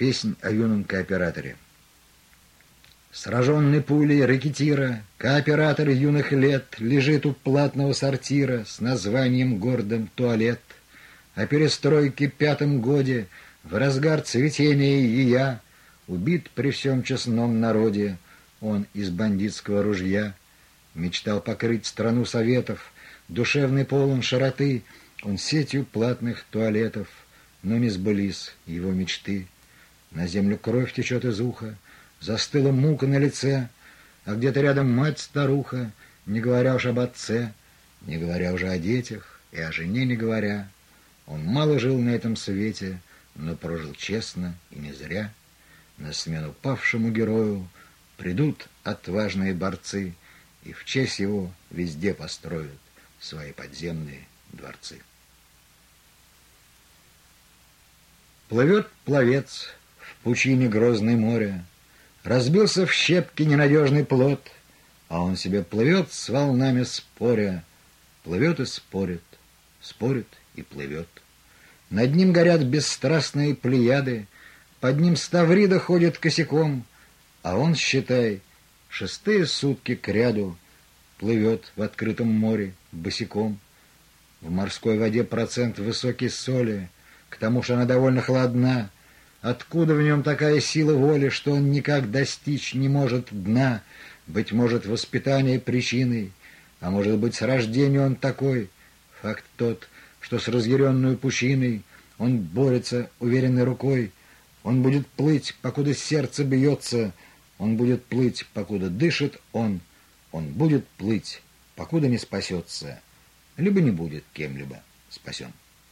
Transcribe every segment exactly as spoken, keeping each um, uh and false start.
Песнь о юном кооператоре. Сраженный пулей рэкетира, кооператор юных лет лежит у платного сортира с названием гордым «Туалет». О перестройке пятом годе, в разгар цветения ея, убит при всем честном народе он из бандитского ружья. Мечтал покрыть страну советов, душевный полон широты, он сетью платных туалетов, но не сбылись его мечты. На землю кровь течет из уха, застыла мука на лице, а где-то рядом мать-старуха, не говоря уж об отце, не говоря уже о детях и о жене не говоря. Он мало жил на этом свете, но прожил честно и не зря. На смену павшему герою придут отважные борцы и в честь его везде построят свои подземные дворцы. Плывет пловец в пучине грозной моря, разбился в щепки ненадежный плот, а он себе плывет с волнами споря, плывет и спорит, спорит и плывет. Над ним горят бесстрастные плеяды, под ним Ставрида ходит косяком, а он, считай, шестые сутки кряду плывет в открытом море босиком. В морской воде процент высокий соли, к тому же она довольно холодна. Откуда в нем такая сила воли, что он никак достичь не может дна? Быть может, воспитание причиной, а может быть, с рождения он такой. Факт тот, что с разъяренную пучиной он борется уверенной рукой. Он будет плыть, покуда сердце бьется, он будет плыть, покуда дышит он, он будет плыть, покуда не спасется, либо не будет кем-либо спасен.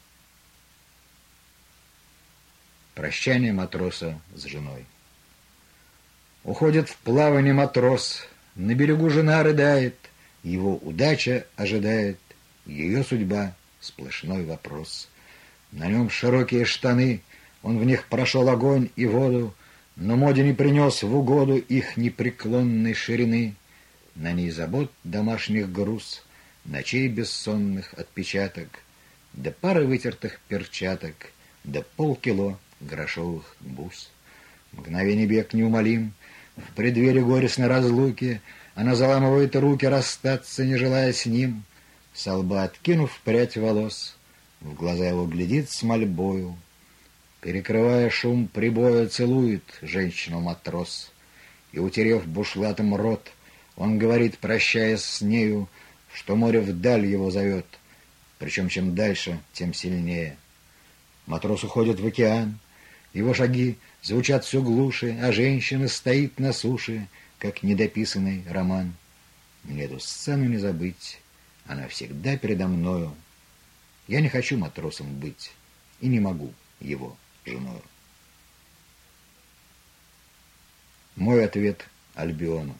Прощание матроса с женой. Уходит в плавание матрос, на берегу жена рыдает, его удача ожидает, ее судьба — сплошной вопрос. На нем широкие штаны, он в них прошел огонь и воду, но моде не принес в угоду их непреклонной ширины. На ней забот домашних груз, ночей бессонных отпечаток, да пары вытертых перчаток, да полкило грошовых бус. Мгновение бег неумолим, в преддверии горестной разлуки она заламывает руки, расстаться не желая с ним. Со лба откинув прядь волос, в глаза его глядит с мольбою, перекрывая шум прибоя, целует женщину-матрос, и, утерев бушлатом рот, он говорит, прощаясь с нею, что море вдаль его зовет, причем чем дальше, тем сильнее. Матрос уходит в океан, его шаги звучат все глуше, а женщина стоит на суше, как недописанный роман. Мне эту сцену не забыть, она всегда передо мною. Я не хочу матросом быть и не могу его женою. Мой ответ Альбиону.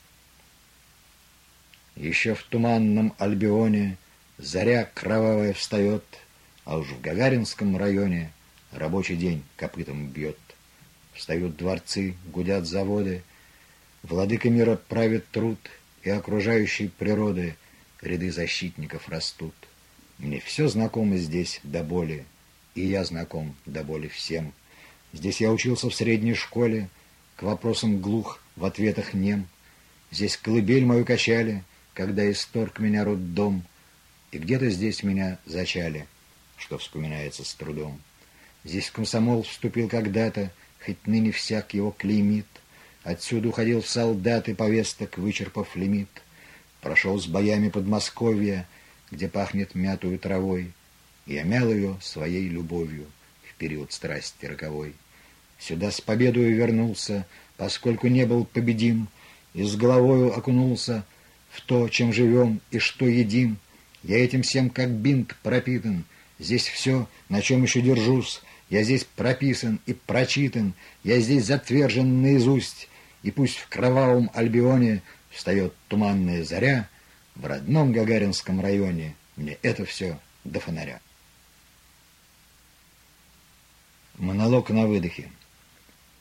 Еще в туманном Альбионе заря кровавая встает, а уж в Гагаринском районе рабочий день копытом бьет. Встают дворцы, гудят заводы, владыка мира правит труд, и окружающей природы ряды защитников растут. Мне все знакомо здесь до боли, и я знаком до боли всем. Здесь я учился в средней школе, к вопросам глух, в ответах нем. Здесь колыбель мою качали, когда исторг меня роддом, и где-то здесь меня зачали, что вспоминается с трудом. Здесь в комсомол вступил когда-то, хоть ныне всяк его клеймит. Отсюда уходил в солдаты, повесток вычерпав лимит. Прошел с боями Подмосковья, где пахнет мятую травой, и омял ее своей любовью в период страсти роковой. Сюда с победою вернулся, поскольку не был победим, и с головою окунулся в то, чем живем и что едим. Я этим всем как бинт пропитан, здесь все, на чем еще держусь, я здесь прописан и прочитан, я здесь затвержен наизусть, и пусть в кровавом Альбионе встает туманная заря, в родном Гагаринском районе мне это все до фонаря. Монолог на выдохе.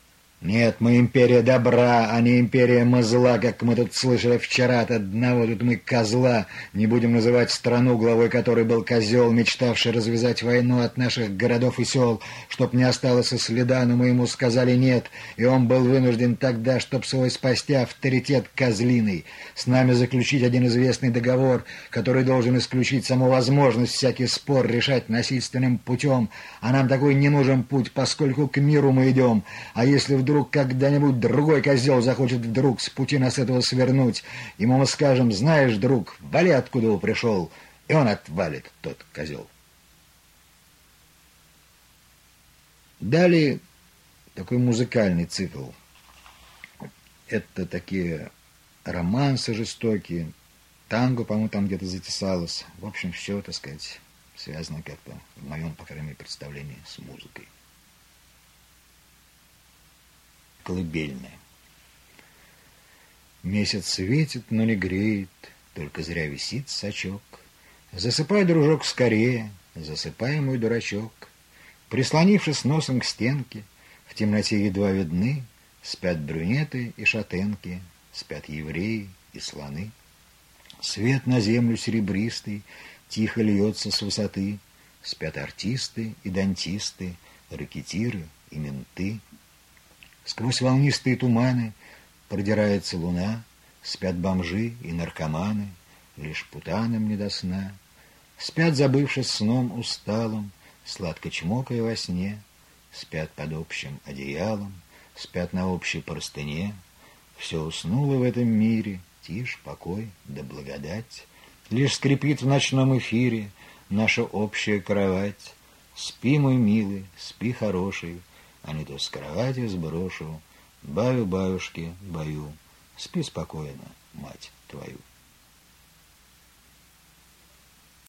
Нет, мы империя добра, а не империя зла, как мы тут слышали вчера от одного, тут мы козла. Не будем называть страну, главой которой был козел, мечтавший развязать войну от наших городов и сел, чтоб не осталось и следа, но мы ему сказали нет, и он был вынужден тогда, чтоб свой спасти авторитет козлиный, с нами заключить один известный договор, который должен исключить саму возможность всякий спор решать насильственным путем, а нам такой не нужен путь, поскольку к миру мы идем, а если вдруг Вдруг когда-нибудь другой козел захочет вдруг с пути нас этого свернуть, ему мы скажем: знаешь, друг, вали, откуда он пришел, и он отвалит, тот козел. Далее такой музыкальный цикл. Это такие романсы жестокие, танго, по-моему, там где-то затесалось. В общем, все, так сказать, связано как-то, в моем, по крайней мере, представлении, с музыкой. Колыбельная. Месяц светит, но не греет, только зря висит сачок. Засыпай, дружок, скорее, засыпай, мой дурачок. Прислонившись носом к стенке, в темноте едва видны, спят брюнеты и шатенки, спят евреи и слоны. Свет на землю серебристый тихо льется с высоты, спят артисты и дантисты, рэкетиры и менты. Сквозь волнистые туманы продирается луна, спят бомжи и наркоманы, лишь путанам не до сна. Спят, забывшись сном усталым, сладко чмокая во сне, спят под общим одеялом, спят на общей простыне. Все уснуло в этом мире, тишь, покой да благодать. Лишь скрипит в ночном эфире наша общая кровать. Спи, мой милый, спи, хороший, а не то с кровати сброшу, баю, баюшки, баю, спи спокойно, мать твою.